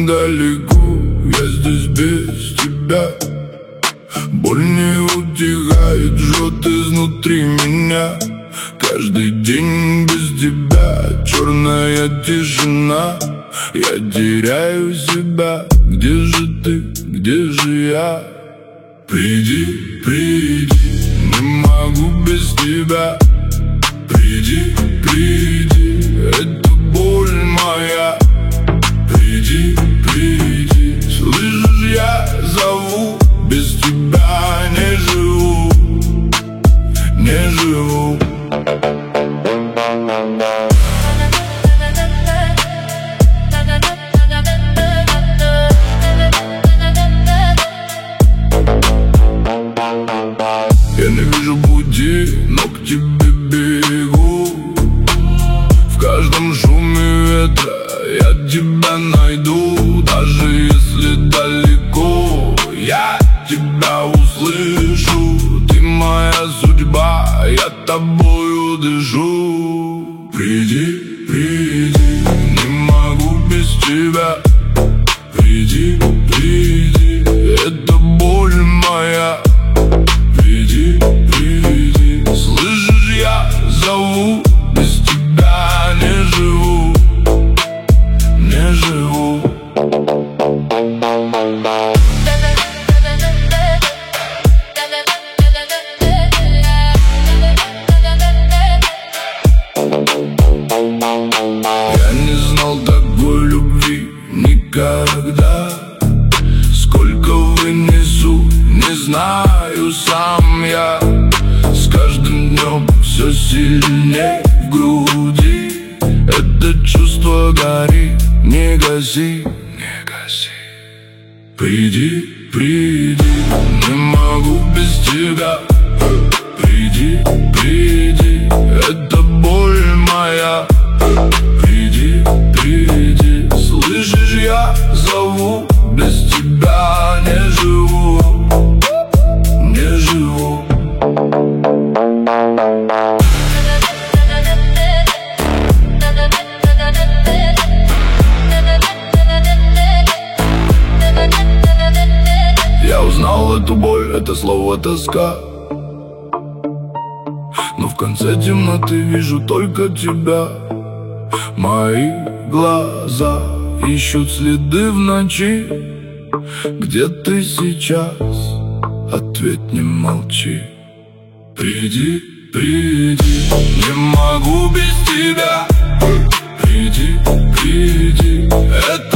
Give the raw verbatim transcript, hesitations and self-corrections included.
далеко, я здесь без тебя. Боль не утихает, жжет изнутри меня. Каждый день без тебя черная тишина. Я теряю себя, где же ты, где же я? Приди, приди, не могу без тебя. Приди, приди, это боль моя. Приди, приди, слышишь, я зову. Без тебя не живу, не живу. Я не вижу пути, но к тебе бегу. В каждом шуме ветра я тебя найду. Даже если далеко, я тебя услышу. Ты моя судьба, я тобою дышу. Приди, приди, не могу без тебя. Приди, приди, это боль моя. Приди, приди, слышишь, я зову. Без тебя не живу, не живу. Я не знал такой любви никогда. Сколько вынесу, не знаю сам я. С каждым днем все сильнее в груди. Это чувство горит, не гаси, не гаси. Приди, приди, не могу без тебя. Приди, приди, это боль моя. Приди, приди, слышишь, я зову. Без тебя не живу, не живу. Я узнал эту боль, это слово тоска. Но в конце темноты вижу только тебя. Мои глаза ищут следы в ночи. Где ты сейчас? Ответь, не молчи. Приди, приди, не могу без тебя. Приди, приди, это